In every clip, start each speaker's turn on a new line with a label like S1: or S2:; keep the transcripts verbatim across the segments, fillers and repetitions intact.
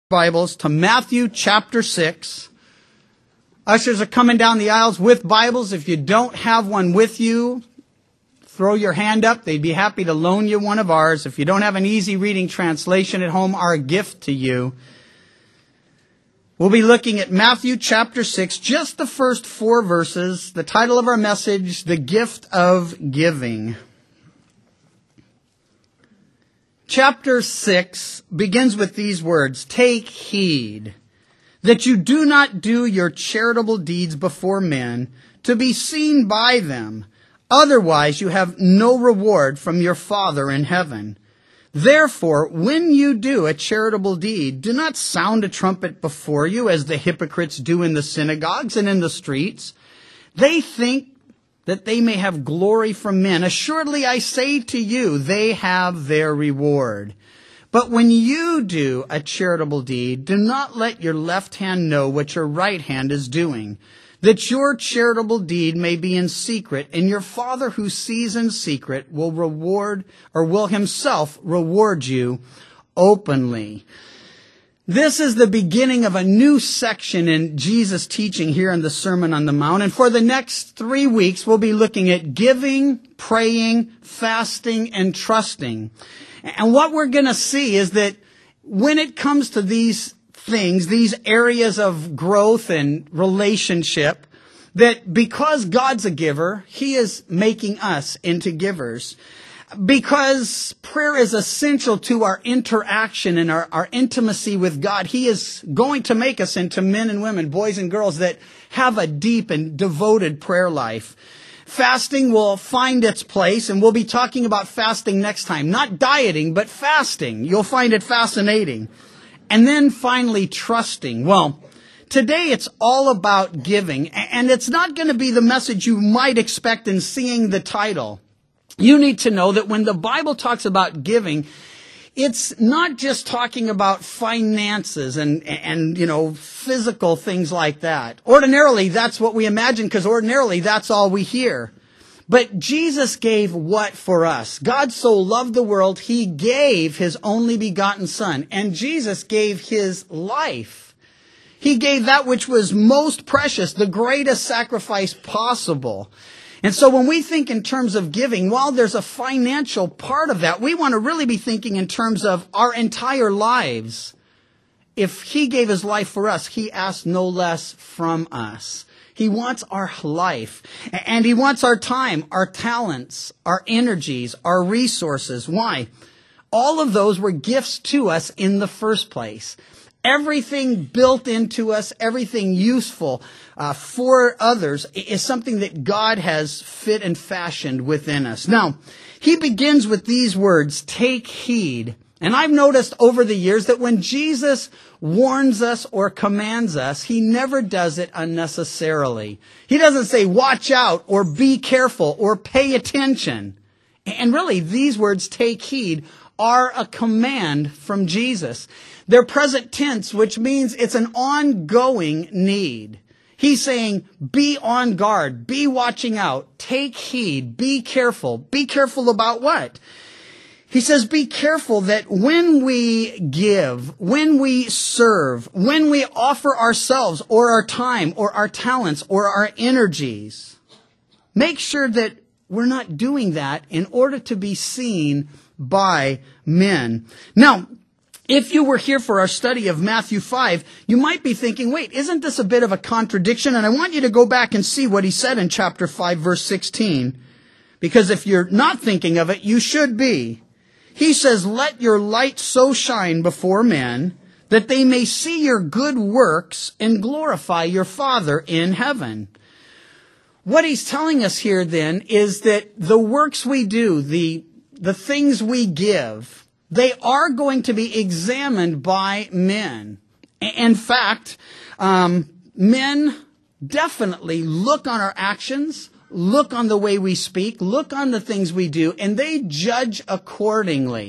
S1: Bibles to Matthew chapter six. Ushers are coming down the aisles with Bibles. If you don't have one with you, throw your hand up. They'd be happy to loan you one of ours. If you don't have an easy reading translation at home, our gift to you. We'll be looking at Matthew chapter six, just the first four verses. The title of our message, The Gift of Giving. Chapter six begins with these words, "Take heed that you do not do your charitable deeds before men to be seen by them. Otherwise you have no reward from your Father in heaven. Therefore, when you do a charitable deed, do not sound a trumpet before you as the hypocrites do in the synagogues and in the streets. They think that they may have glory from men. Assuredly, I say to you, they have their reward. But when you do a charitable deed, do not let your left hand know what your right hand is doing, that your charitable deed may be in secret, and your Father who sees in secret will reward, or will himself reward you openly." This is the beginning of a new section in Jesus' teaching here in the Sermon on the Mount. And for the next three weeks, we'll be looking at giving, praying, fasting, and trusting. And what we're going to see is that when it comes to these things, these areas of growth and relationship, that because God's a giver, He is making us into givers. Because prayer is essential to our interaction and our, our intimacy with God, He is going to make us into men and women, boys and girls that have a deep and devoted prayer life. Fasting will find its place, and we'll be talking about fasting next time. Not dieting, but fasting. You'll find it fascinating. And then finally, trusting. Well, today it's all about giving, and it's not going to be the message you might expect in seeing the title. You need to know that when the Bible talks about giving, it's not just talking about finances and, and, you know, physical things like that. Ordinarily, that's what we imagine, because ordinarily that's all we hear. But Jesus gave what for us? God so loved the world, He gave His only begotten Son. And Jesus gave His life. He gave that which was most precious, the greatest sacrifice possible. And so when we think in terms of giving, while there's a financial part of that, we want to really be thinking in terms of our entire lives. If He gave His life for us, He asked no less from us. He wants our life, and He wants our time, our talents, our energies, our resources. Why? All of those were gifts to us in the first place. Everything built into us, everything useful uh, for others is something that God has fit and fashioned within us. Now, He begins with these words, "Take heed." And I've noticed over the years that when Jesus warns us or commands us, He never does it unnecessarily. He doesn't say, "Watch out," or "Be careful," or "Pay attention." And really, these words, "take heed," are a command from Jesus. They're present tense, which means it's an ongoing need. He's saying, be on guard, be watching out, take heed, be careful. Be careful about what? He says, be careful that when we give, when we serve, when we offer ourselves or our time or our talents or our energies, make sure that we're not doing that in order to be seen by men. Now, if you were here for our study of Matthew five, you might be thinking, wait, isn't this a bit of a contradiction? And I want you to go back and see what He said in chapter five, verse sixteen. Because if you're not thinking of it, you should be. He says, "Let your light so shine before men that they may see your good works and glorify your Father in heaven." What He's telling us here then is that the works we do, the, the things we give, they are going to be examined by men. In fact, um, men definitely look on our actions, look on the way we speak, look on the things we do, and they judge accordingly.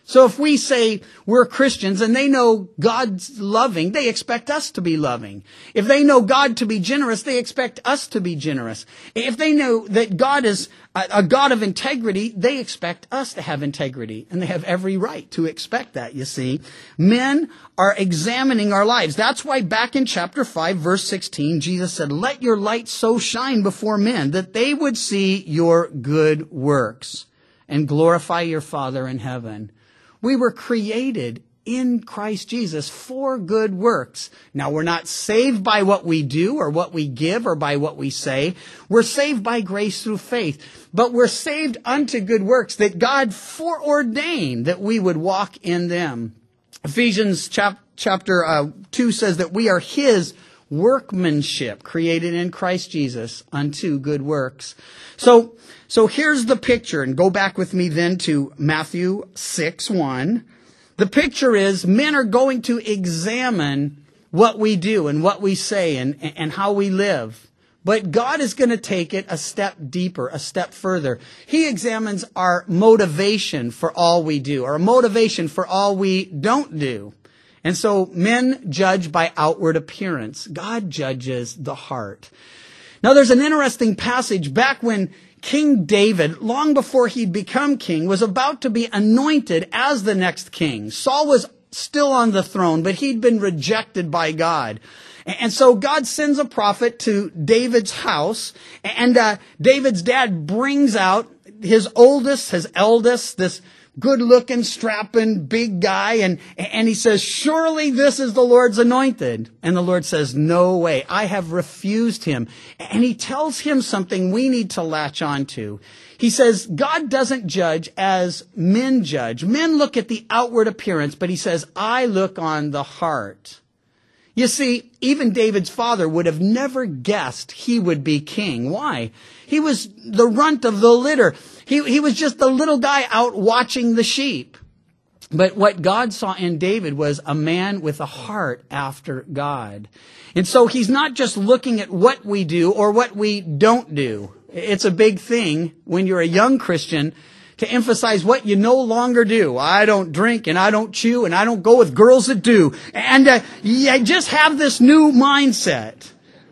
S1: So if we say we're Christians and they know God's loving, they expect us to be loving. If they know God to be generous, they expect us to be generous. If they know that God is a, a God of integrity, they expect us to have integrity. And they have every right to expect that, you see. Men are examining our lives. That's why back in chapter five, verse sixteen, Jesus said, "Let your light so shine before men that they would see your good works and glorify your Father in heaven." We were created in Christ Jesus for good works. Now, we're not saved by what we do or what we give or by what we say. We're saved by grace through faith. But we're saved unto good works that God foreordained that we would walk in them. Ephesians chap- chapter uh, two says that we are His workmanship, created in Christ Jesus unto good works. So, so here's the picture, and go back with me then to Matthew six one. The picture is men are going to examine what we do and what we say and, and how we live. But God is going to take it a step deeper, a step further. He examines our motivation for all we do, our motivation for all we don't do. And so men judge by outward appearance. God judges the heart. Now there's an interesting passage back when King David, long before he'd become king, was about to be anointed as the next king. Saul was still on the throne, but he'd been rejected by God. And so God sends a prophet to David's house, and uh, David's dad brings out his oldest, his eldest, this good-looking, strapping, big guy, and, and he says, "Surely this is the Lord's anointed." And the Lord says, "No way, I have refused him." And he tells him something we need to latch on to. He says, God doesn't judge as men judge. Men look at the outward appearance, but he says, I look on the heart. You see, even David's father would have never guessed he would be king. Why? He was the runt of the litter. He, he was just the little guy out watching the sheep. But what God saw in David was a man with a heart after God. And so he's not just looking at what we do or what we don't do. It's a big thing when you're a young Christian to emphasize what you no longer do. I don't drink and I don't chew and I don't go with girls that do. And uh, you just have this new mindset.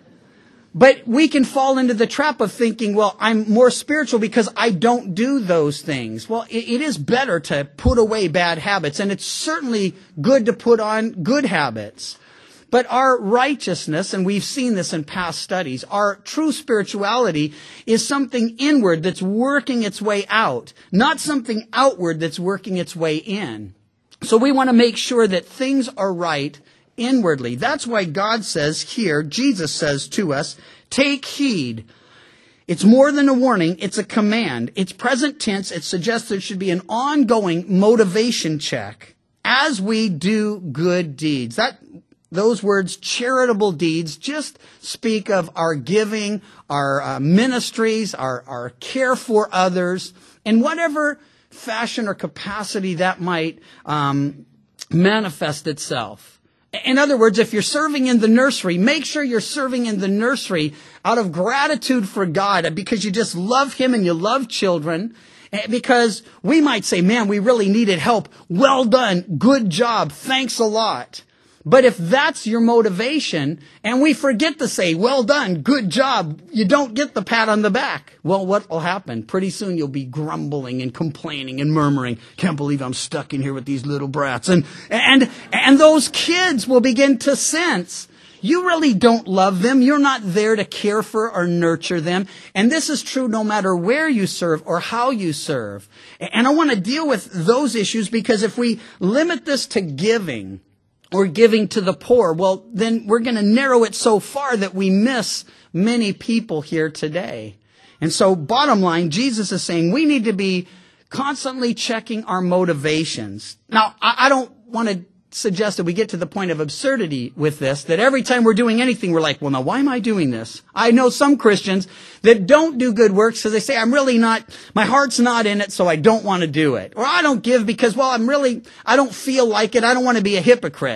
S1: But we can fall into the trap of thinking, well, I'm more spiritual because I don't do those things. Well, it, it is better to put away bad habits, and it's certainly good to put on good habits. But our righteousness, and we've seen this in past studies, our true spirituality is something inward that's working its way out, not something outward that's working its way in. So we want to make sure that things are right inwardly. That's why God says here, Jesus says to us, take heed. It's more than a warning, it's a command. It's present tense. It suggests there should be an ongoing motivation check as we do good deeds. That Those words, charitable deeds, just speak of our giving, our uh, ministries, our, our care for others, in whatever fashion or capacity that might um, manifest itself. In other words, if you're serving in the nursery, make sure you're serving in the nursery out of gratitude for God, because you just love Him and you love children. Because we might say, man, we really needed help. Well done. Good job. Thanks a lot. But if that's your motivation, and we forget to say, well done, good job, you don't get the pat on the back. Well, what will happen? Pretty soon you'll be grumbling and complaining and murmuring. Can't believe I'm stuck in here with these little brats. And, and, and those kids will begin to sense you really don't love them. You're not there to care for or nurture them. And this is true no matter where you serve or how you serve. And I want to deal with those issues, because if we limit this to giving, or giving to the poor, well, then we're going to narrow it so far that we miss many people here today. And so, bottom line, Jesus is saying we need to be constantly checking our motivations. Now, I, I don't want to suggest that we get to the point of absurdity with this, that every time we're doing anything, we're like, well, now, why am I doing this? I know some Christians that don't do good works because they say, I'm really not, my heart's not in it, so I don't want to do it. Or I don't give because, well, I'm really, I don't feel like it. I don't want to be a hypocrite.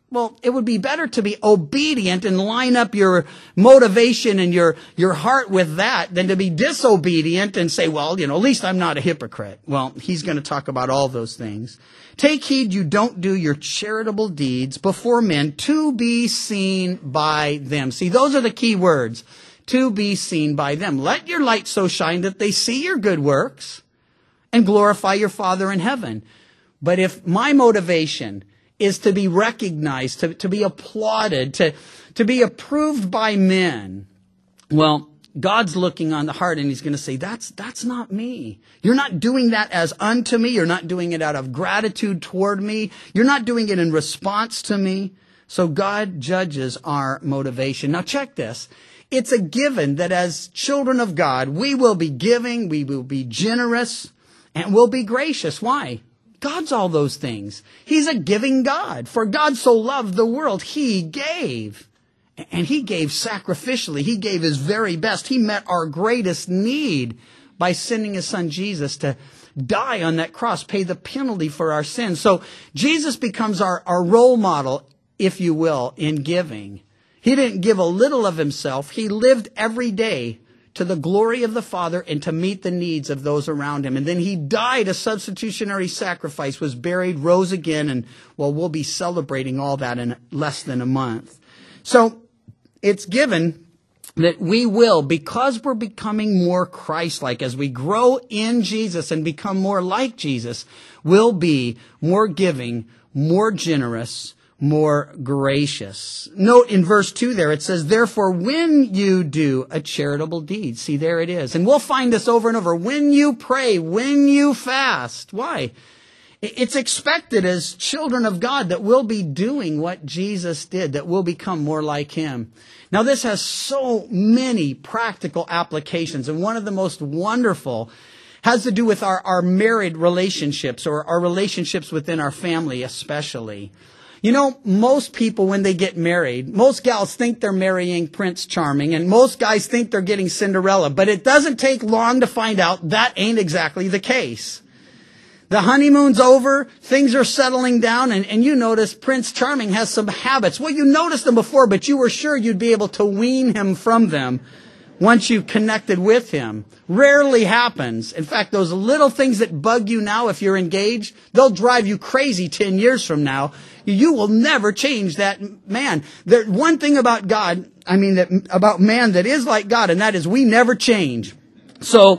S1: Well, it would be better to be obedient and line up your motivation and your, your heart with that than to be disobedient and say, well, you know, at least I'm not a hypocrite. Well, he's going to talk about all those things. Take heed you don't do your charitable deeds before men to be seen by them. See, those are the key words. To be seen by them. Let your light so shine that they see your good works and glorify your Father in heaven. But if my motivation is to be recognized, to, to be applauded, to, to be approved by men, well, God's looking on the heart and he's going to say, that's, that's not me. You're not doing that as unto me. You're not doing it out of gratitude toward me. You're not doing it in response to me. So God judges our motivation. Now check this. It's a given that as children of God, we will be giving, we will be generous, and we'll be gracious. Why? God's all those things. He's a giving God. For God so loved the world, he gave. And he gave sacrificially. He gave his very best. He met our greatest need by sending his son Jesus to die on that cross, pay the penalty for our sins. So Jesus becomes our, our role model, if you will, in giving. He didn't give a little of himself. He lived every day to the glory of the Father and to meet the needs of those around him. And then he died a substitutionary sacrifice, was buried, rose again, and, well, we'll be celebrating all that in less than a month. So it's given that we will, because we're becoming more Christ-like, as we grow in Jesus and become more like Jesus, we'll be more giving, more generous, more gracious. Note in verse two there, it says, therefore, when you do a charitable deed, see, there it is. And we'll find this over and over. When you pray, when you fast. Why? It's expected as children of God that we'll be doing what Jesus did, that we'll become more like him. Now, this has so many practical applications, and one of the most wonderful has to do with our, our married relationships, or our relationships within our family especially. You know, most people, when they get married, most gals think they're marrying Prince Charming, and most guys think they're getting Cinderella. But it doesn't take long to find out that ain't exactly the case. The honeymoon's over, things are settling down, and, and you notice Prince Charming has some habits. Well, you noticed them before, but you were sure you'd be able to wean him from them once you connected with him. Rarely happens. In fact, those little things that bug you now if you're engaged, they'll drive you crazy ten years from now. You will never change that man. There's one thing about God, I mean, that about man that is like God, and that is we never change. So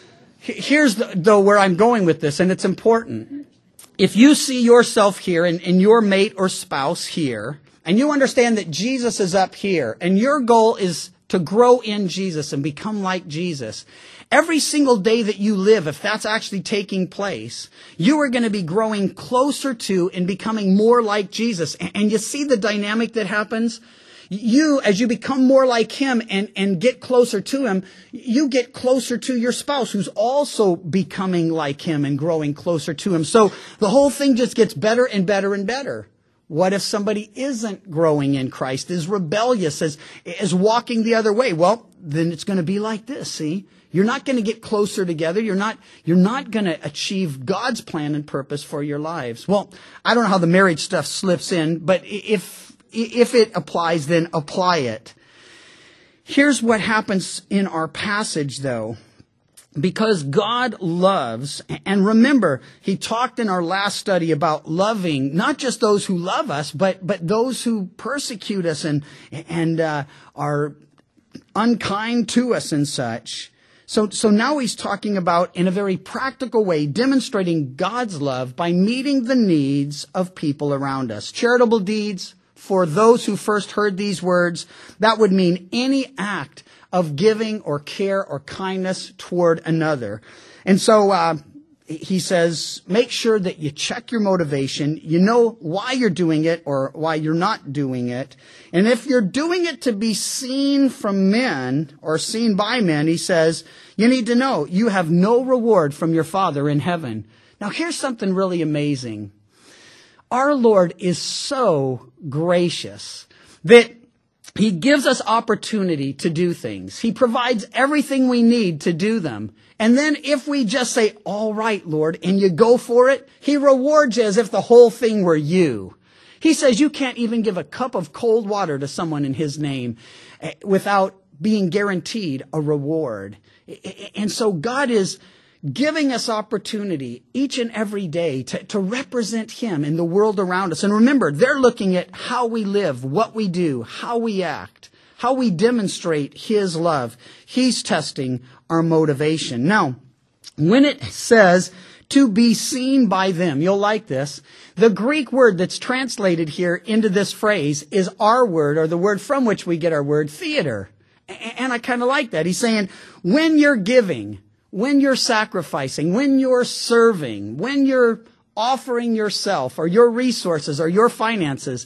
S1: here's the, though where I'm going with this, and it's important. If you see yourself here and, and your mate or spouse here, and you understand that Jesus is up here, and your goal is to grow in Jesus and become like Jesus, every single day that you live, if that's actually taking place, you are going to be growing closer to and becoming more like Jesus. And you see the dynamic that happens? You, as you become more like him and, and get closer to him, you get closer to your spouse who's also becoming like him and growing closer to him. So the whole thing just gets better and better and better. What if somebody isn't growing in Christ, is rebellious, is, is walking the other way? Well, then it's going to be like this, see? You're not going to get closer together. You're not, you're not going to achieve God's plan and purpose for your lives. Well, I don't know how the marriage stuff slips in, but if, if it applies, then apply it. Here's what happens in our passage, though. Because God loves, and remember, he talked in our last study about loving not just those who love us, but but those who persecute us and and uh, are unkind to us and such. So so now he's talking about, in a very practical way, demonstrating God's love by meeting the needs of people around us. Charitable deeds, for those who first heard these words, that would mean any act of giving or care or kindness toward another. And so uh, he says, make sure that you check your motivation. You know why you're doing it or why you're not doing it. And if you're doing it to be seen from men or seen by men, he says, you need to know you have no reward from your Father in heaven. Now here's something really amazing. Our Lord is so gracious that he gives us opportunity to do things. He provides everything we need to do them. And then if we just say, all right, Lord, and you go for it, he rewards you as if the whole thing were you. He says you can't even give a cup of cold water to someone in his name without being guaranteed a reward. And so God is giving us opportunity each and every day to, to represent him in the world around us. And remember, they're looking at how we live, what we do, how we act, how we demonstrate his love. He's testing our motivation. Now, when it says to be seen by them, you'll like this. The Greek word that's translated here into this phrase is our word, or the word from which we get our word, theater. And I kind of like that. He's saying, when you're giving, when you're sacrificing, when you're serving, when you're offering yourself or your resources or your finances,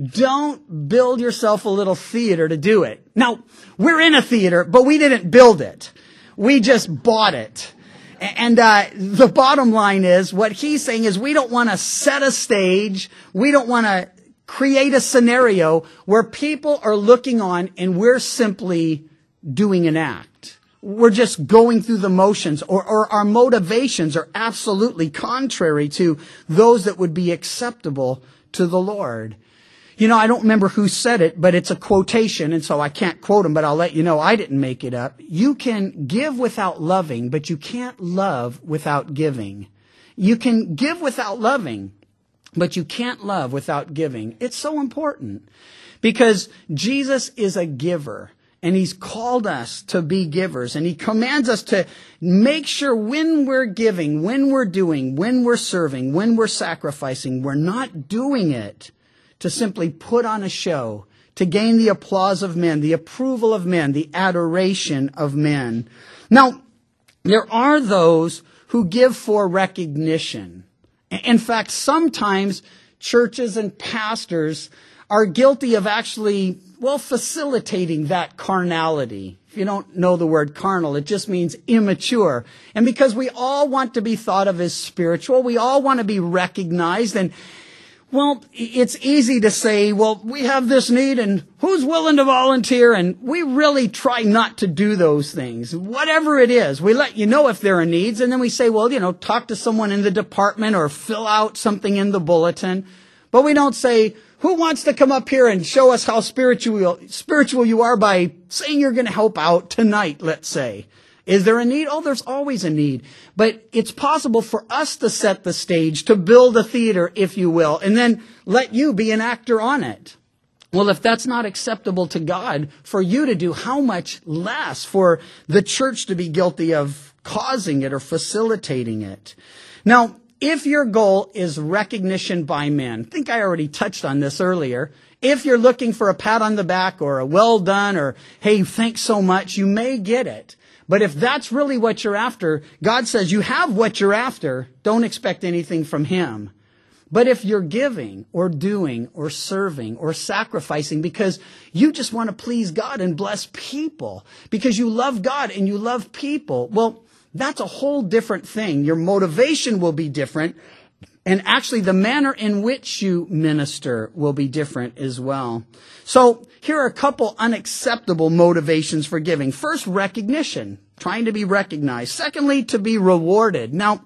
S1: don't build yourself a little theater to do it. Now, we're in a theater, but we didn't build it. We just bought it. And uh, the bottom line is, what he's saying is we don't want to set a stage. We don't want to create a scenario where people are looking on and we're simply doing an act. We're just going through the motions, or, or our motivations are absolutely contrary to those that would be acceptable to the Lord. You know, I don't remember who said it, but it's a quotation, and so I can't quote him, but I'll let you know I didn't make it up. You can give without loving, but you can't love without giving. You can give without loving, but you can't love without giving. It's so important because Jesus is a giver. And he's called us to be givers. And he commands us to make sure when we're giving, when we're doing, when we're serving, when we're sacrificing, we're not doing it to simply put on a show, to gain the applause of men, the approval of men, the adoration of men. Now, there are those who give for recognition. In fact, sometimes churches and pastors are guilty of actually, well, facilitating that carnality. If you don't know the word carnal, it just means immature. And because we all want to be thought of as spiritual, we all want to be recognized. And, well, it's easy to say, well, we have this need and who's willing to volunteer? And we really try not to do those things. Whatever it is, we let you know if there are needs. And then we say, well, you know, talk to someone in the department or fill out something in the bulletin. But we don't say, who wants to come up here and show us how spiritual spiritual you are by saying you're going to help out tonight, let's say. Is there a need? Oh, there's always a need. But it's possible for us to set the stage, to build a theater, if you will, and then let you be an actor on it. Well, if that's not acceptable to God for you to do, how much less for the church to be guilty of causing it or facilitating it? Now, if your goal is recognition by men, I think I already touched on this earlier. If you're looking for a pat on the back or a well done or, hey, thanks so much, you may get it. But if that's really what you're after, God says you have what you're after. Don't expect anything from him. But if you're giving or doing or serving or sacrificing because you just want to please God and bless people, because you love God and you love people, well, that's a whole different thing. Your motivation will be different. And actually, the manner in which you minister will be different as well. So here are a couple unacceptable motivations for giving. First, recognition, trying to be recognized. Secondly, to be rewarded. Now,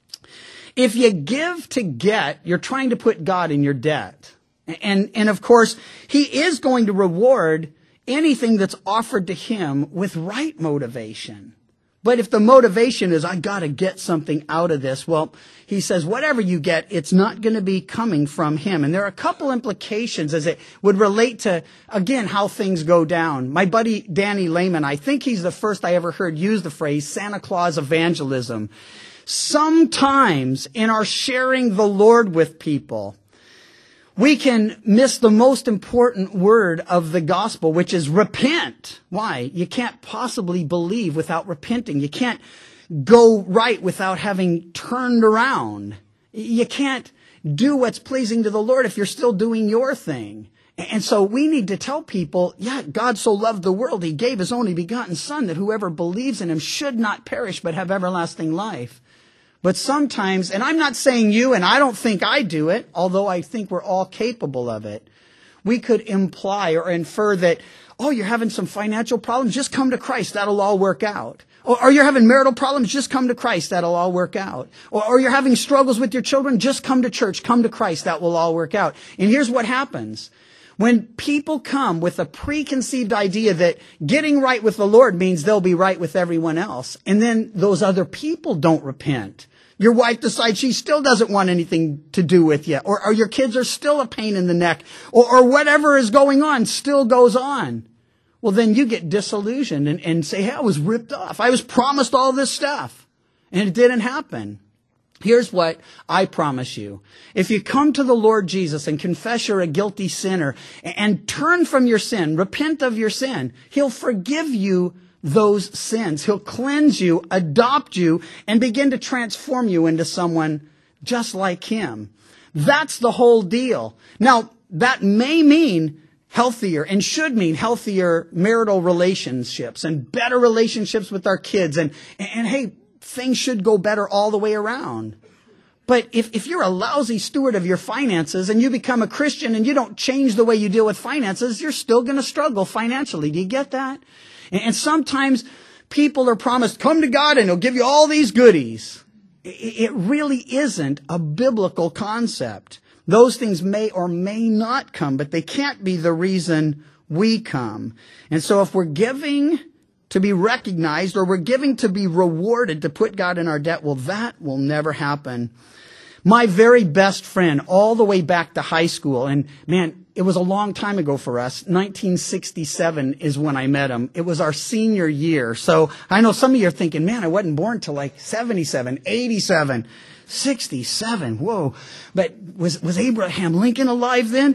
S1: if you give to get, you're trying to put God in your debt. And, and of course, he is going to reward anything that's offered to him with right motivation. But if the motivation is, I got to get something out of this, well, he says, whatever you get, it's not going to be coming from him. And there are a couple implications as it would relate to, again, how things go down. My buddy Danny Lehman, I think he's the first I ever heard use the phrase Santa Claus evangelism. Sometimes in our sharing the Lord with people, we can miss the most important word of the gospel, which is repent. Why? You can't possibly believe without repenting. You can't go right without having turned around. You can't do what's pleasing to the Lord if you're still doing your thing. And so we need to tell people, yeah, God so loved the world, he gave his only begotten son that whoever believes in him should not perish but have everlasting life. But sometimes, and I'm not saying you, and I don't think I do it, although I think we're all capable of it, we could imply or infer that, oh, you're having some financial problems, just come to Christ, that'll all work out. Or, or you're having marital problems, just come to Christ, that'll all work out. Or, or you're having struggles with your children, just come to church, come to Christ, that will all work out. And here's what happens. When people come with a preconceived idea that getting right with the Lord means they'll be right with everyone else, and then those other people don't repent. Your wife decides she still doesn't want anything to do with you, or, or your kids are still a pain in the neck, or, or whatever is going on still goes on. Well, then you get disillusioned and, and say, hey, I was ripped off. I was promised all this stuff, and it didn't happen. Here's what I promise you. If you come to the Lord Jesus and confess you're a guilty sinner and turn from your sin, repent of your sin, He'll forgive you those sins. He'll cleanse you, adopt you, and begin to transform you into someone just like Him. That's the whole deal. Now, that may mean healthier and should mean healthier marital relationships and better relationships with our kids. And, and, and hey, things should go better all the way around. But if, if you're a lousy steward of your finances and you become a Christian and you don't change the way you deal with finances, you're still going to struggle financially. Do you get that? And, and sometimes people are promised, come to God and He'll give you all these goodies. It, it really isn't a biblical concept. Those things may or may not come, but they can't be the reason we come. And so if we're giving to be recognized or we're giving to be rewarded to put God in our debt, well, that will never happen. My very best friend all the way back to high school, and man, it was a long time ago for us. nineteen sixty-seven is when I met him. It was our senior year. So I know some of you are thinking, man, I wasn't born till like seventy-seven, eighty-seven, sixty-seven. Whoa. But was, was Abraham Lincoln alive then?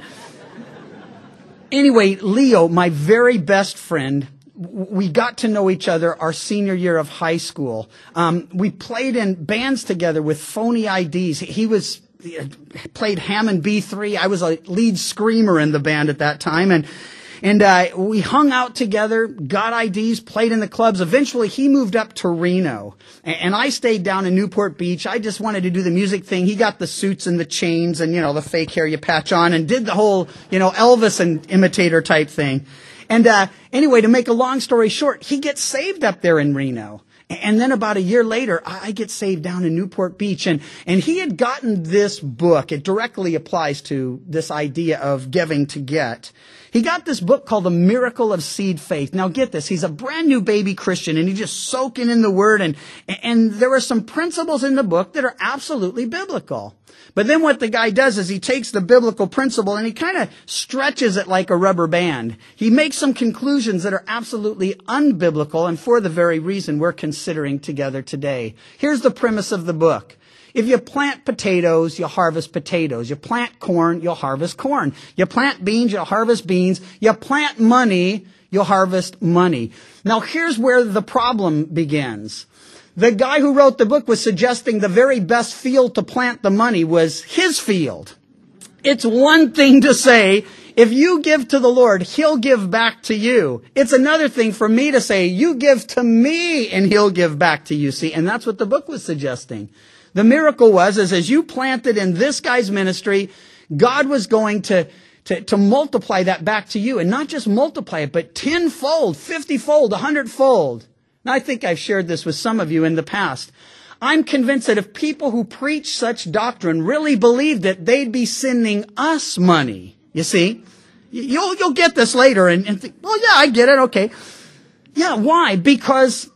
S1: Anyway, Leo, my very best friend, we got to know each other our senior year of high school. Um, we played in bands together with phony I Ds. He was he played Hammond B three. I was a lead screamer in the band at that time. And and uh, we hung out together, got I Ds, played in the clubs. Eventually, he moved up to Reno. And, and I stayed down in Newport Beach. I just wanted to do the music thing. He got the suits and the chains and, you know, the fake hair you patch on and did the whole, you know, Elvis and imitator type thing. And uh anyway, to make a long story short, he gets saved up there in Reno. And then about a year later, I get saved down in Newport Beach. And, and he had gotten this book. It directly applies to this idea of giving to get. He got this book called The Miracle of Seed Faith. Now get this, he's a brand new baby Christian and he's just soaking in the Word. And, and there are some principles in the book that are absolutely biblical. But then what the guy does is he takes the biblical principle and he kind of stretches it like a rubber band. He makes some conclusions that are absolutely unbiblical and for the very reason we're considering together today. Here's the premise of the book. If you plant potatoes, you'll harvest potatoes. You plant corn, you'll harvest corn. You plant beans, you'll harvest beans. You plant money, you'll harvest money. Now here's where the problem begins. The guy who wrote the book was suggesting the very best field to plant the money was his field. It's one thing to say, if you give to the Lord, He'll give back to you. It's another thing for me to say, you give to me and He'll give back to you. See, and that's what the book was suggesting. The miracle was, is as you planted in this guy's ministry, God was going to, to, to multiply that back to you. And not just multiply it, but tenfold, fiftyfold, a hundredfold. Now, I think I've shared this with some of you in the past. I'm convinced that if people who preach such doctrine really believed it, they'd be sending us money. You see? You'll, you'll get this later and, and think, oh yeah, I get it. Okay. Yeah. Why? Because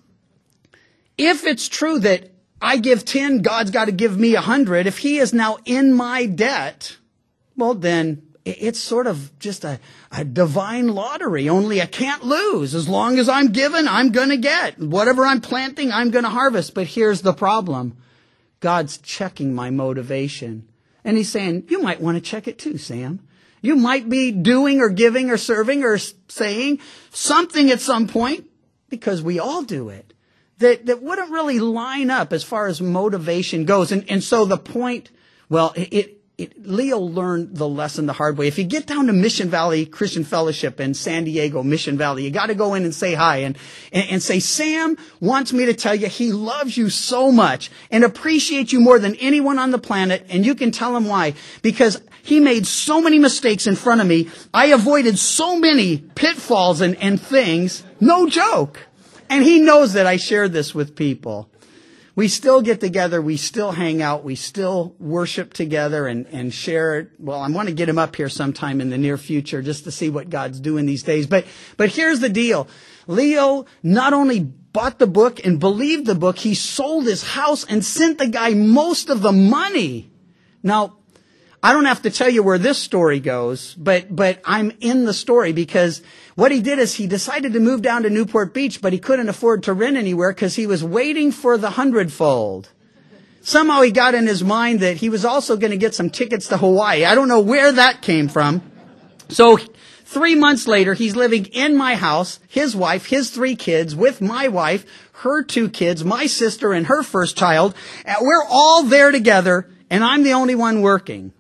S1: if it's true that I give ten, God's got to give me a hundred. If He is now in my debt, well, then it's sort of just a, a divine lottery. Only I can't lose. As long as I'm given, I'm going to get. Whatever I'm planting, I'm going to harvest. But here's the problem. God's checking my motivation. And He's saying, you might want to check it too, Sam. You might be doing or giving or serving or saying something at some point, because we all do it, that, that wouldn't really line up as far as motivation goes. And, and so the point, well, it, it It, Leo learned the lesson the hard way. If you get down to Mission Valley Christian Fellowship in San Diego, Mission Valley, you got to go in and say hi and, and, and say, Sam wants me to tell you he loves you so much and appreciates you more than anyone on the planet. And you can tell him why. Because he made so many mistakes in front of me. I avoided so many pitfalls and, and things. No joke. And he knows that I shared this with people. We still get together. We still hang out. We still worship together and, and share. Well, I want to get him up here sometime in the near future just to see what God's doing these days. But, but here's the deal. Leo not only bought the book and believed the book, he sold his house and sent the guy most of the money. Now, I don't have to tell you where this story goes, but, but I'm in the story because what he did is he decided to move down to Newport Beach, but he couldn't afford to rent anywhere because he was waiting for the hundredfold. Somehow he got in his mind that he was also going to get some tickets to Hawaii. I don't know where that came from. So three months later, he's living in my house, his wife, his three kids, with my wife, her two kids, my sister, and her first child. We're all there together, and I'm the only one working.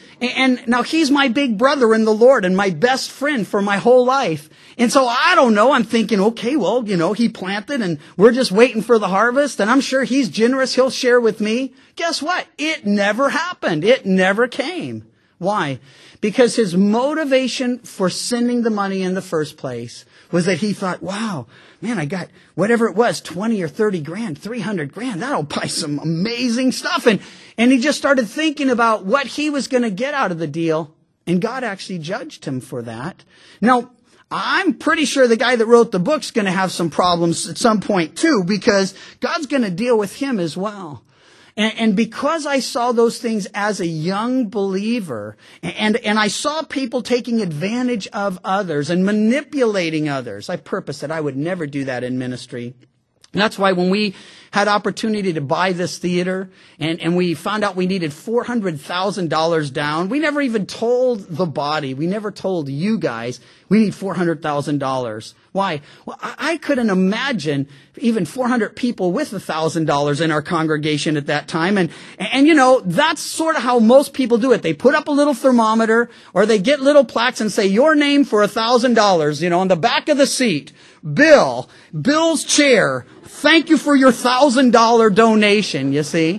S1: And now he's my big brother in the Lord and my best friend for my whole life. And so I don't know. I'm thinking, okay, well, you know, he planted and we're just waiting for the harvest. And I'm sure he's generous. He'll share with me. Guess what? It never happened. It never came. Why? Because his motivation for sending the money in the first place was that he thought, wow, man, I got whatever it was, twenty or thirty grand, three hundred grand. That'll buy some amazing stuff. And, and he just started thinking about what he was going to get out of the deal. And God actually judged him for that. Now, I'm pretty sure the guy that wrote the book's going to have some problems at some point too, because God's going to deal with him as well. And, and because I saw those things as a young believer, and, and I saw people taking advantage of others and manipulating others, I purposed that I would never do that in ministry. And that's why when we had opportunity to buy this theater and, and we found out we needed four hundred thousand dollars down, we never even told the body. We never told you guys we need four hundred thousand dollars. Why? Well, I, I couldn't imagine even four hundred people with one thousand dollars in our congregation at that time. And, and, you know, that's sort of how most people do it. They put up a little thermometer or they get little plaques and say, your name for one thousand dollars, you know, on the back of the seat. Bill, Bill's chair. Thank you for your one thousand dollars donation, you see.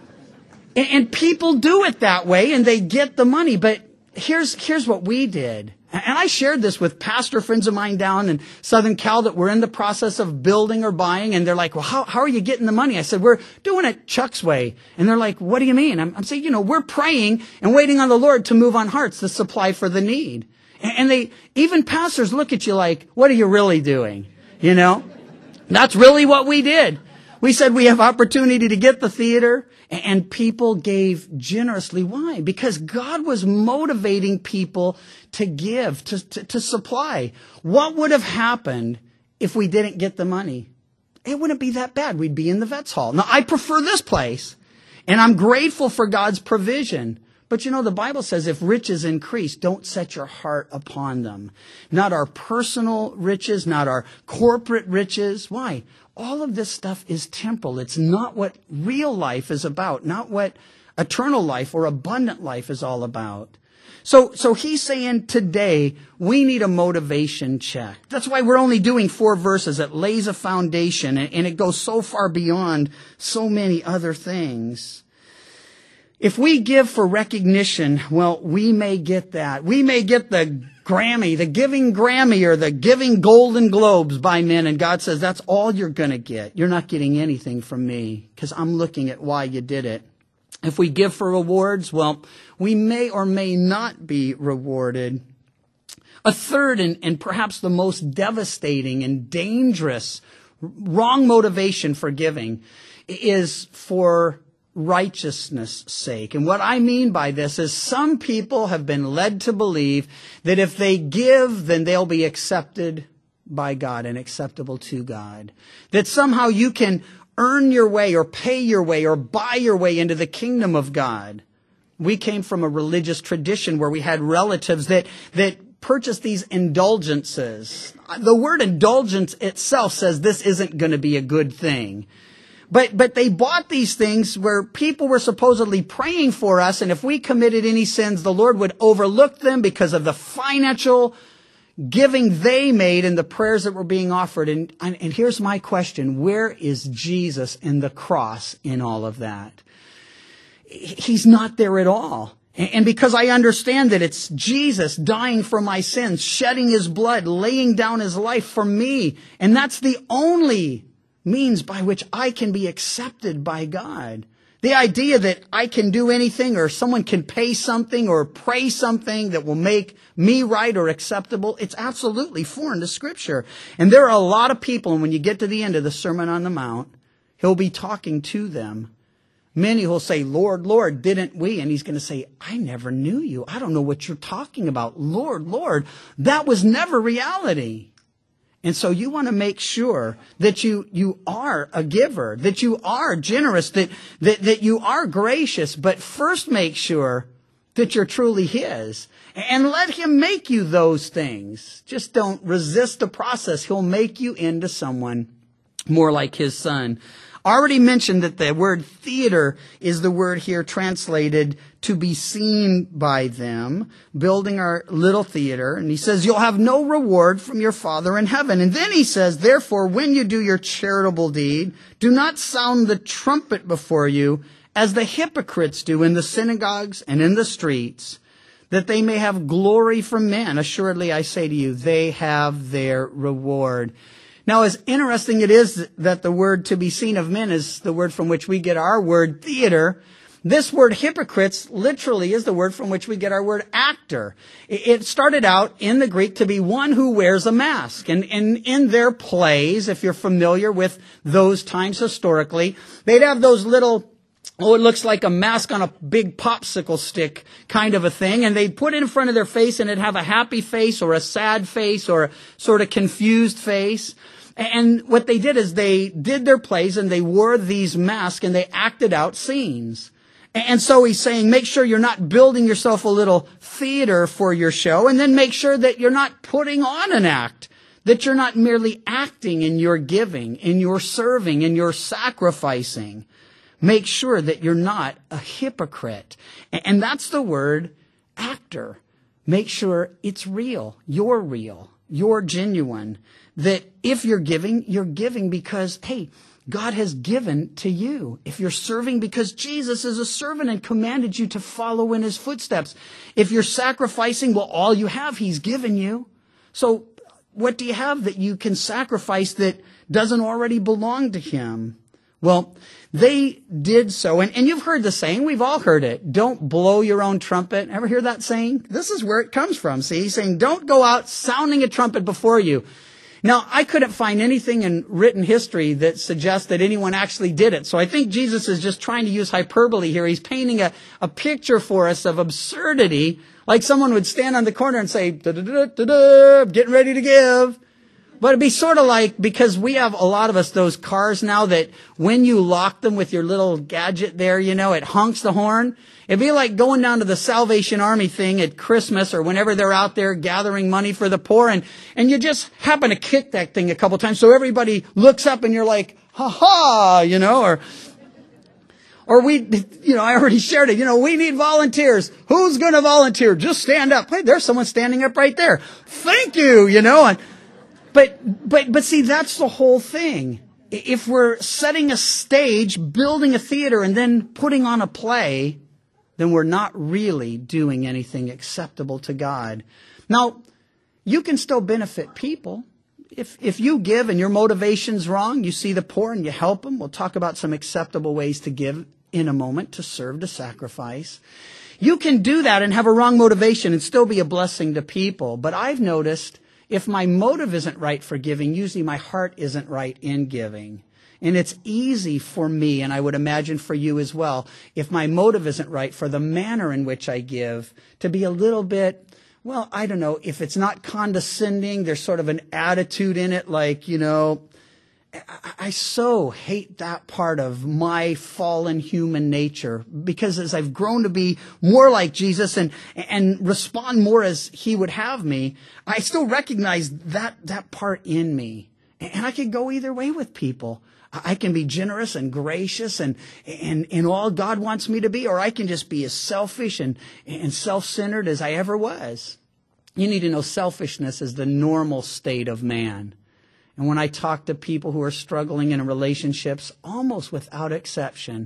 S1: And, and people do it that way and they get the money. But here's, here's what we did. And I shared this with pastor friends of mine down in Southern Cal that were in the process of building or buying. And they're like, well, how, how are you getting the money? I said, we're doing it Chuck's way. And they're like, what do you mean? I'm, I'm saying, you know, we're praying and waiting on the Lord to move on hearts to supply for the need. And they, even pastors look at you like, what are you really doing? You know, that's really what we did. We said we have opportunity to get the theater, and people gave generously. Why? Because God was motivating people to give, to, to, to supply. What would have happened if we didn't get the money? It wouldn't be that bad. We'd be in the Vets Hall. Now, I prefer this place, and I'm grateful for God's provision. But you know, the Bible says if riches increase, don't set your heart upon them. Not our personal riches, not our corporate riches. Why? All of this stuff is temporal. It's not what real life is about, not what eternal life or abundant life is all about. So, so he's saying today we need a motivation check. That's why we're only doing four verses. It lays a foundation and, and it goes so far beyond so many other things. If we give for recognition, well, we may get that. We may get the Grammy, the giving Grammy or the giving Golden Globes by men. And God says, that's all you're going to get. You're not getting anything from me because I'm looking at why you did it. If we give for rewards, well, we may or may not be rewarded. A third and, and perhaps the most devastating and dangerous wrong motivation for giving is for righteousness' sake. And what I mean by this is some people have been led to believe that if they give, then they'll be accepted by God and acceptable to God. That somehow you can earn your way or pay your way or buy your way into the kingdom of God. We came from a religious tradition where we had relatives that, that purchased these indulgences. The word indulgence itself says this isn't going to be a good thing. But, but they bought these things where people were supposedly praying for us. And if we committed any sins, the Lord would overlook them because of the financial giving they made and the prayers that were being offered. And, and, and here's my question. Where is Jesus and the cross in all of that? He's not there at all. And because I understand that it's Jesus dying for my sins, shedding his blood, laying down his life for me. And that's the only means by which I can be accepted by God. The idea that I can do anything or someone can pay something or pray something that will make me right or acceptable, it's absolutely foreign to Scripture. And there are a lot of people, and when you get to the end of the Sermon on the Mount, he'll be talking to them. Many will say, Lord, Lord, didn't we? And he's going to say, I never knew you. I don't know what you're talking about. Lord, Lord, that was never reality. And so you want to make sure that you, you are a giver, that you are generous, that, that, that you are gracious, but first make sure that you're truly his. And let him make you those things. Just don't resist the process. He'll make you into someone more like his son. I already mentioned that the word theater is the word here translated to be seen by them, building our little theater. And he says, you'll have no reward from your Father in heaven. And then he says, therefore, when you do your charitable deed, do not sound the trumpet before you as the hypocrites do in the synagogues and in the streets, that they may have glory from men. Assuredly, I say to you, they have their reward. Now, as interesting it is that the word to be seen of men is the word from which we get our word theater, this word hypocrites literally is the word from which we get our word actor. It started out in the Greek to be one who wears a mask. And, and in their plays, if you're familiar with those times historically, they'd have those little, oh, it looks like a mask on a big popsicle stick kind of a thing. And they'd put it in front of their face and it'd have a happy face or a sad face or a sort of confused face. And what they did is they did their plays and they wore these masks and they acted out scenes. And so he's saying, make sure you're not building yourself a little theater for your show, and then make sure that you're not putting on an act, that you're not merely acting in your giving, in your serving, in your sacrificing. Make sure that you're not a hypocrite. And that's the word actor. Make sure it's real. You're real. You're genuine. That if you're giving, you're giving because, hey, God has given to you. If you're serving because Jesus is a servant and commanded you to follow in his footsteps. If you're sacrificing, well, all you have, he's given you. So what do you have that you can sacrifice that doesn't already belong to him? Well, they did so. And, and you've heard the saying. We've all heard it. Don't blow your own trumpet. Ever hear that saying? This is where it comes from. See, he's saying, don't go out sounding a trumpet before you. Now, I couldn't find anything in written history that suggests that anyone actually did it. So I think Jesus is just trying to use hyperbole here. He's painting a, a picture for us of absurdity, like someone would stand on the corner and say, da-da-da-da-da, getting ready to give. But it'd be sort of like, because we have a lot of us, those cars now that when you lock them with your little gadget there, you know, it honks the horn. It'd be like going down to the Salvation Army thing at Christmas or whenever they're out there gathering money for the poor, and, and you just happen to kick that thing a couple times so everybody looks up and you're like, ha ha, you know, or, or we, you know, I already shared it, you know, we need volunteers. Who's going to volunteer? Just stand up. Hey, there's someone standing up right there. Thank you, you know, and, but, but, but see, that's the whole thing. If we're setting a stage, building a theater, and then putting on a play, then we're not really doing anything acceptable to God. Now, you can still benefit people. If, if you give and your motivation's wrong, you see the poor and you help them. We'll talk about some acceptable ways to give in a moment, to serve, to sacrifice. You can do that and have a wrong motivation and still be a blessing to people. But I've noticed if my motive isn't right for giving, usually my heart isn't right in giving. And it's easy for me, and I would imagine for you as well, if my motive isn't right for the manner in which I give, to be a little bit, well, I don't know, if it's not condescending, there's sort of an attitude in it like, you know, I, I so hate that part of my fallen human nature, because as I've grown to be more like Jesus and, and respond more as he would have me, I still recognize that, that part in me. And I could go either way with people. I can be generous and gracious and, and, and all God wants me to be, or I can just be as selfish and, and self-centered as I ever was. You need to know selfishness is the normal state of man. And when I talk to people who are struggling in relationships, almost without exception,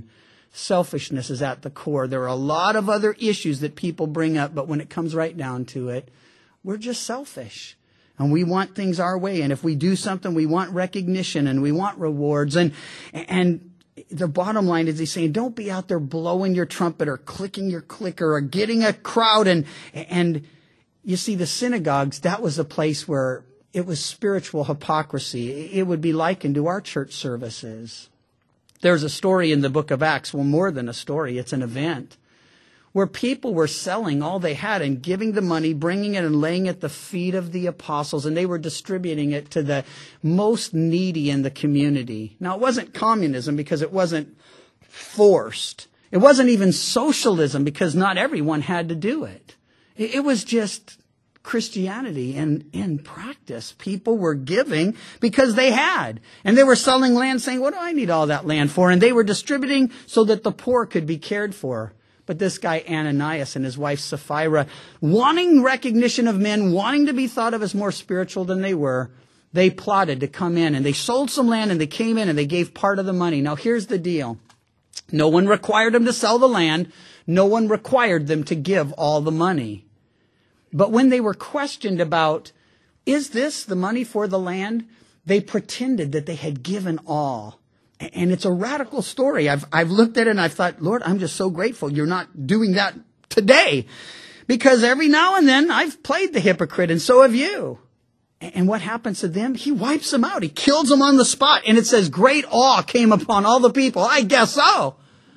S1: selfishness is at the core. There are a lot of other issues that people bring up, but when it comes right down to it, we're just selfish. And we want things our way. And if we do something, we want recognition and we want rewards. And, and the bottom line is he's saying, don't be out there blowing your trumpet or clicking your clicker or getting a crowd. And, and you see, the synagogues, that was a place where it was spiritual hypocrisy. It would be likened to our church services. There's a story in the book of Acts, well, more than a story, it's an event, where people were selling all they had and giving the money, bringing it and laying it at the feet of the apostles, and they were distributing it to the most needy in the community. Now, it wasn't communism because it wasn't forced. It wasn't even socialism because not everyone had to do it. It was just Christianity in, in practice. People were giving because they had. And they were selling land saying, what do I need all that land for? And they were distributing so that the poor could be cared for. But this guy Ananias and his wife Sapphira, wanting recognition of men, wanting to be thought of as more spiritual than they were, they plotted to come in and they sold some land and they came in and they gave part of the money. Now here's the deal. No one required them to sell the land. No one required them to give all the money. But when they were questioned about, is this the money for the land? They pretended that they had given all. And it's a radical story. I've, I've looked at it and I've thought, Lord, I'm just so grateful you're not doing that today. Because every now and then I've played the hypocrite and so have you. And what happens to them? He wipes them out. He kills them on the spot. And it says great awe came upon all the people. I guess so.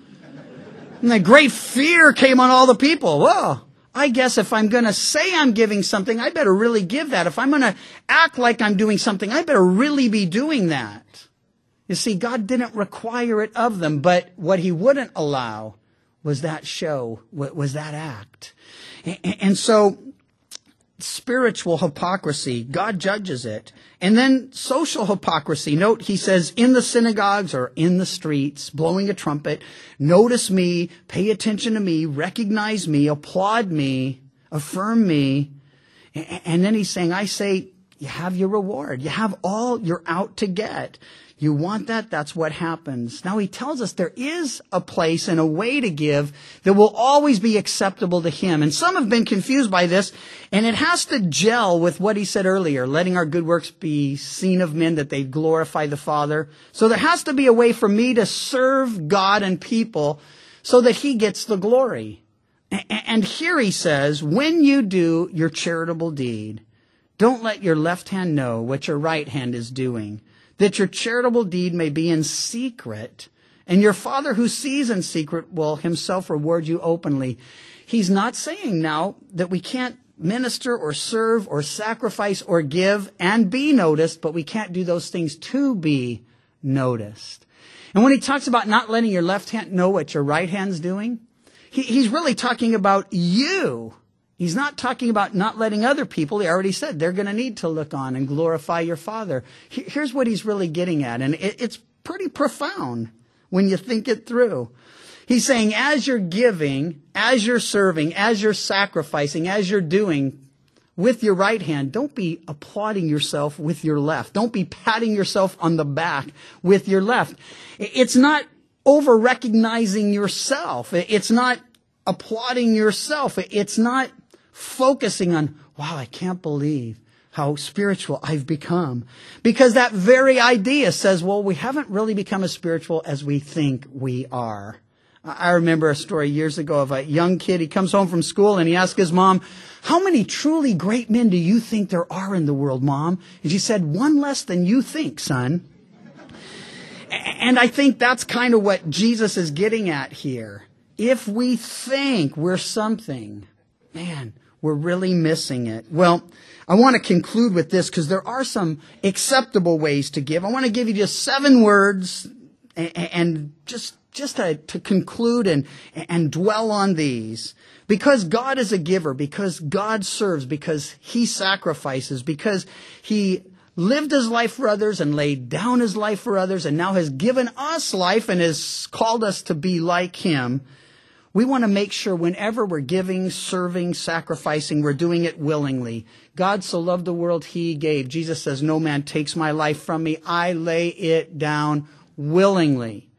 S1: And that great fear came on all the people. Whoa. I guess if I'm going to say I'm giving something, I better really give that. If I'm going to act like I'm doing something, I better really be doing that. You see, God didn't require it of them, but what he wouldn't allow was that show, was that act. And so spiritual hypocrisy, God judges it. And then social hypocrisy. Note, he says, in the synagogues or in the streets, blowing a trumpet, notice me, pay attention to me, recognize me, applaud me, affirm me. And then he's saying, I say, you have your reward. You have all you're out to get. You want that? That's what happens. Now he tells us there is a place and a way to give that will always be acceptable to him. And some have been confused by this, and it has to gel with what he said earlier, letting our good works be seen of men that they glorify the Father. So there has to be a way for me to serve God and people so that he gets the glory. And here he says, when you do your charitable deed, don't let your left hand know what your right hand is doing, that your charitable deed may be in secret, and your Father who sees in secret will himself reward you openly. He's not saying now that we can't minister or serve or sacrifice or give and be noticed, but we can't do those things to be noticed. And when he talks about not letting your left hand know what your right hand's doing, he, he's really talking about you. He's not talking about not letting other people. He already said they're going to need to look on and glorify your Father. Here's what he's really getting at, and it's pretty profound when you think it through. He's saying as you're giving, as you're serving, as you're sacrificing, as you're doing with your right hand, don't be applauding yourself with your left. Don't be patting yourself on the back with your left. It's not over-recognizing yourself. It's not applauding yourself. It's not focusing on, wow, I can't believe how spiritual I've become. Because that very idea says, well, we haven't really become as spiritual as we think we are. I remember a story years ago of a young kid. He comes home from school and he asks his mom, how many truly great men do you think there are in the world, Mom? And she said, one less than you think, son. And I think that's kind of what Jesus is getting at here. If we think we're something, man, we're really missing it. Well, I want to conclude with this because there are some acceptable ways to give. I want to give you just seven words and, and just just to, to conclude and, and dwell on these. Because God is a giver, because God serves, because he sacrifices, because he lived his life for others and laid down his life for others and now has given us life and has called us to be like him. We want to make sure whenever we're giving, serving, sacrificing, we're doing it willingly. God so loved the world, he gave. Jesus says, no man takes my life from me. I lay it down willingly.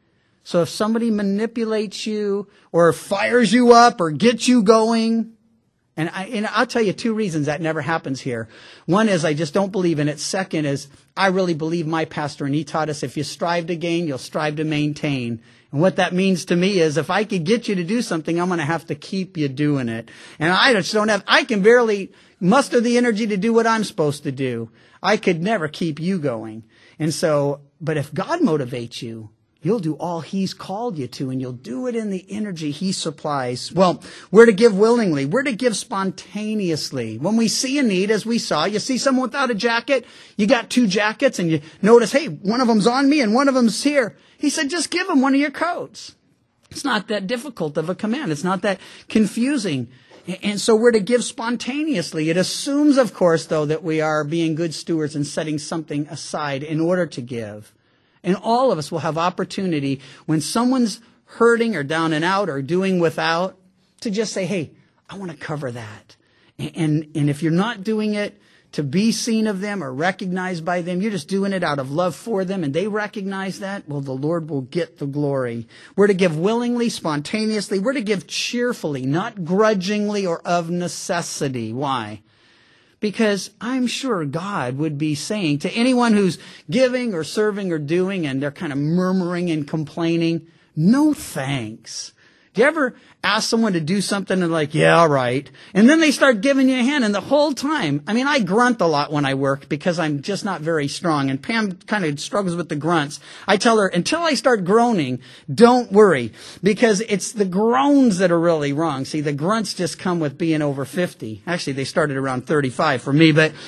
S1: So if somebody manipulates you or fires you up or gets you going, and, I, and I'll tell you two reasons that never happens here. One is I just don't believe in it. Second is I really believe my pastor, and he taught us if you strive to gain, you'll strive to maintain. And what that means to me is if I could get you to do something, I'm going to have to keep you doing it. And I just don't have, I can barely muster the energy to do what I'm supposed to do. I could never keep you going. And so, but if God motivates you, you'll do all he's called you to, and you'll do it in the energy he supplies. Well, we're to give willingly. We're to give spontaneously. When we see a need, as we saw, you see someone without a jacket, you got two jackets, and you notice, hey, one of them's on me and one of them's here. He said, just give them one of your coats. It's not that difficult of a command. It's not that confusing. And so we're to give spontaneously. It assumes, of course, though, that we are being good stewards and setting something aside in order to give. And all of us will have opportunity when someone's hurting or down and out or doing without to just say, hey, I want to cover that. And, and, and if you're not doing it to be seen of them or recognized by them, you're just doing it out of love for them, and they recognize that, well, the Lord will get the glory. We're to give willingly, spontaneously. We're to give cheerfully, not grudgingly or of necessity. Why? Because I'm sure God would be saying to anyone who's giving or serving or doing and they're kind of murmuring and complaining, no thanks. Do you ever ask someone to do something and like, yeah, all right. And then they start giving you a hand, and the whole time, I mean, I grunt a lot when I work because I'm just not very strong. And Pam kind of struggles with the grunts. I tell her, until I start groaning, don't worry, because it's the groans that are really wrong. See, the grunts just come with being over fifty. Actually, they started around thirty-five for me, but,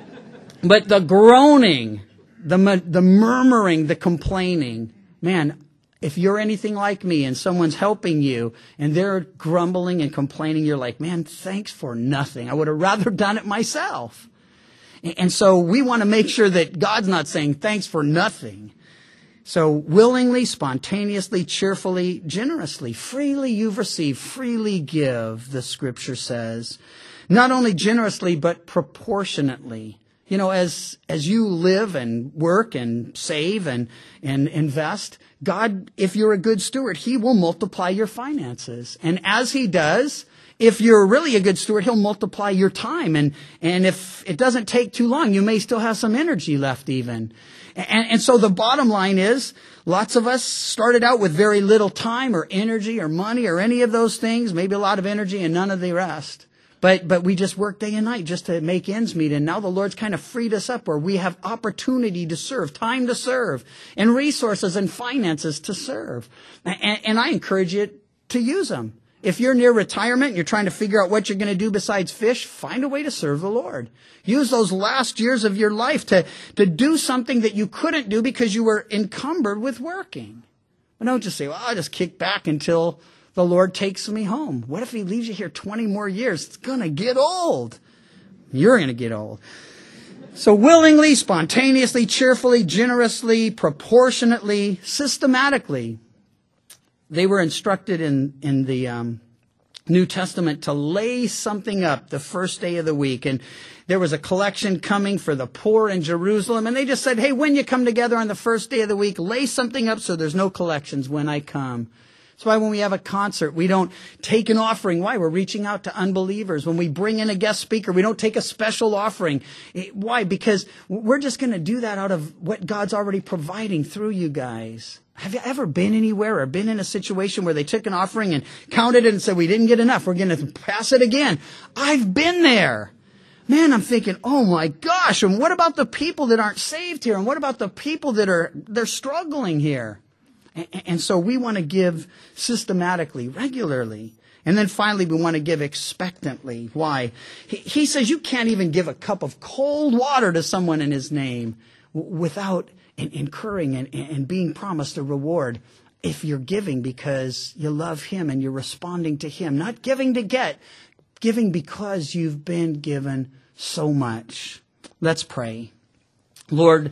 S1: but the groaning, the, the murmuring, the complaining, man, if you're anything like me and someone's helping you and they're grumbling and complaining, you're like, man, thanks for nothing. I would have rather done it myself. And so we want to make sure that God's not saying thanks for nothing. So willingly, spontaneously, cheerfully, generously, freely you've received, freely give, the scripture says. Not only generously, but proportionately. You know, as as you live and work and save and, and invest, God, if you're a good steward, he will multiply your finances. And as he does, if you're really a good steward, he'll multiply your time. And, and if it doesn't take too long, you may still have some energy left even. And, and so the bottom line is, lots of us started out with very little time or energy or money or any of those things, maybe a lot of energy and none of the rest. But but we just work day and night just to make ends meet. And now the Lord's kind of freed us up where we have opportunity to serve, time to serve, and resources and finances to serve. And, and I encourage you to use them. If you're near retirement and you're trying to figure out what you're going to do besides fish, find a way to serve the Lord. Use those last years of your life to, to do something that you couldn't do because you were encumbered with working. But don't just say, well, I'll just kick back until the Lord takes me home. What if he leaves you here twenty more years? It's going to get old. You're going to get old. So willingly, spontaneously, cheerfully, generously, proportionately, systematically. They were instructed in, in the um, New Testament to lay something up the first day of the week. And there was a collection coming for the poor in Jerusalem. And they just said, hey, when you come together on the first day of the week, lay something up so there's no collections when I come. That's why when we have a concert, we don't take an offering. Why? We're reaching out to unbelievers. When we bring in a guest speaker, we don't take a special offering. Why? Because we're just going to do that out of what God's already providing through you guys. Have you ever been anywhere or been in a situation where they took an offering and counted it and said, we didn't get enough, we're going to pass it again? I've been there. Man, I'm thinking, oh my gosh, and what about the people that aren't saved here? And what about the people that are, they're struggling here? And so we want to give systematically, regularly. And then finally, we want to give expectantly. Why? He says you can't even give a cup of cold water to someone in his name without incurring and being promised a reward. If you're giving because you love him and you're responding to him, not giving to get, giving because you've been given so much. Let's pray. Lord,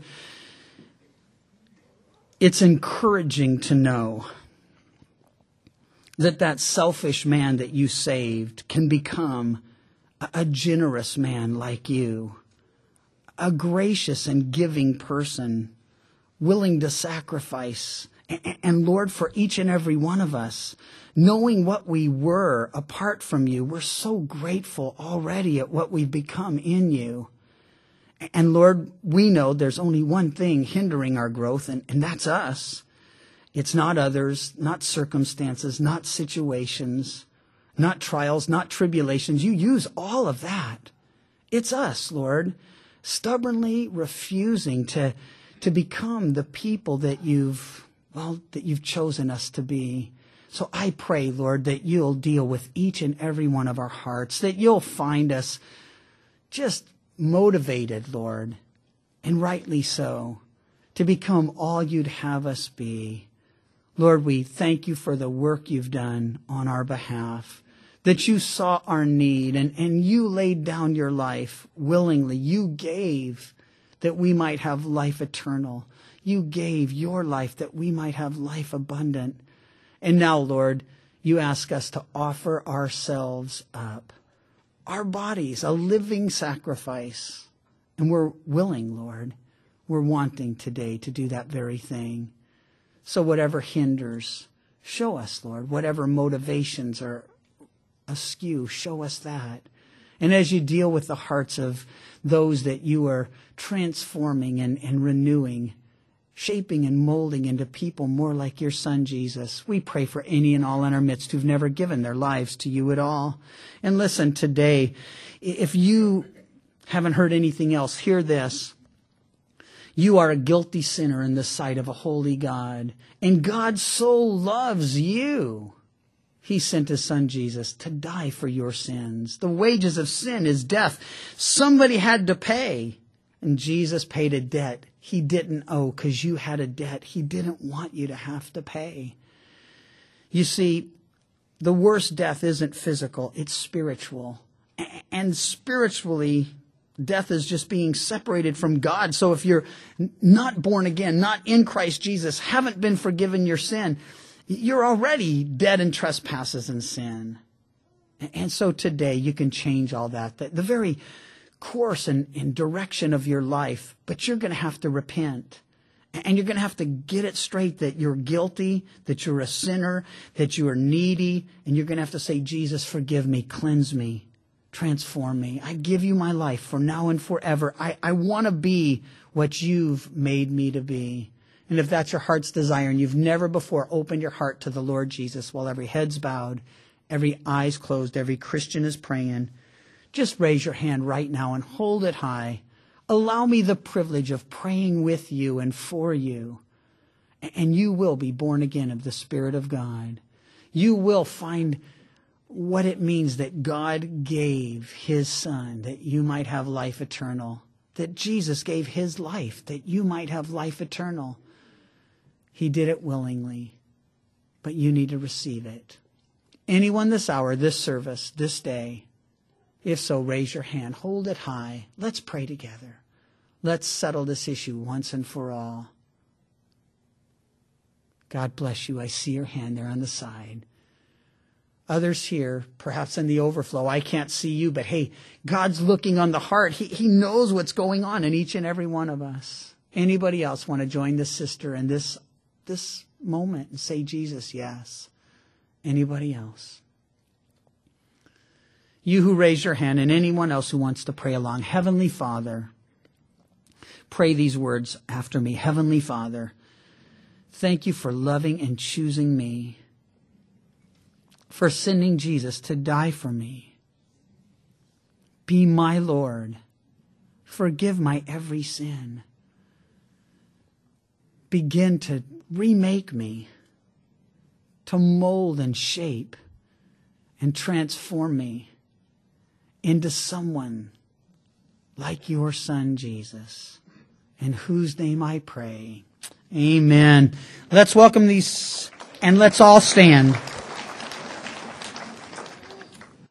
S1: it's encouraging to know that that selfish man that you saved can become a generous man like you, a gracious and giving person, willing to sacrifice And Lord, for each and every one of us, knowing what we were apart from you, we're so grateful already at what we've become in you. And Lord, we know there's only one thing hindering our growth, and, and that's us. It's not others, not circumstances, not situations, not trials, not tribulations. You use all of that. It's us, Lord, stubbornly refusing to, to become the people that you've, well, that you've chosen us to be. So I pray, Lord, that you'll deal with each and every one of our hearts, that you'll find us just motivated, Lord, and rightly so, to become all you'd have us be. Lord, we thank you for the work you've done on our behalf, that you saw our need and, and you laid down your life willingly. You gave that we might have life eternal. You gave your life that we might have life abundant. And now, Lord, you ask us to offer ourselves up, our bodies, a living sacrifice. And we're willing, Lord. We're wanting today to do that very thing. So whatever hinders, show us, Lord. Whatever motivations are askew, show us that. And as you deal with the hearts of those that you are transforming and, and renewing, shaping and molding into people more like your Son, Jesus, we pray for any and all in our midst who've never given their lives to you at all. And listen, today, if you haven't heard anything else, hear this. You are a guilty sinner in the sight of a holy God, and God so loves you. He sent his Son Jesus to die for your sins. The wages of sin is death. Somebody had to pay, and Jesus paid a debt he didn't owe because you had a debt he didn't want you to have to pay. You see, the worst death isn't physical, it's spiritual. And spiritually, death is just being separated from God. So if you're not born again, not in Christ Jesus, haven't been forgiven your sin, you're already dead in trespasses and sin. And so today you can change all that. The, the very course and, and direction of your life, but you're going to have to repent. And you're going to have to get it straight that you're guilty, that you're a sinner, that you are needy. And you're going to have to say, Jesus, forgive me, cleanse me, transform me. I give you my life for now and forever. I, I want to be what you've made me to be. And if that's your heart's desire and you've never before opened your heart to the Lord Jesus while every head's bowed, every eye's closed, every Christian is praying, just raise your hand right now and hold it high. Allow me the privilege of praying with you and for you. And you will be born again of the Spirit of God. You will find what it means that God gave his Son that you might have life eternal. That Jesus gave his life that you might have life eternal. He did it willingly, but you need to receive it. Anyone this hour, this service, this day, if so, raise your hand, hold it high. Let's pray together. Let's settle this issue once and for all. God bless you. I see your hand there on the side. Others here, perhaps in the overflow, I can't see you, but hey, God's looking on the heart. He, he knows what's going on in each and every one of us. Anybody else want to join this sister in this, this moment and say, Jesus, yes? Anybody else? You who raise your hand and anyone else who wants to pray along. Heavenly Father, pray these words after me. Heavenly Father, thank you for loving and choosing me, for sending Jesus to die for me. Be my Lord. Forgive my every sin. Begin to remake me, to mold and shape and transform me into someone like your Son, Jesus, in whose name I pray. Amen. Let's welcome these, and let's all stand.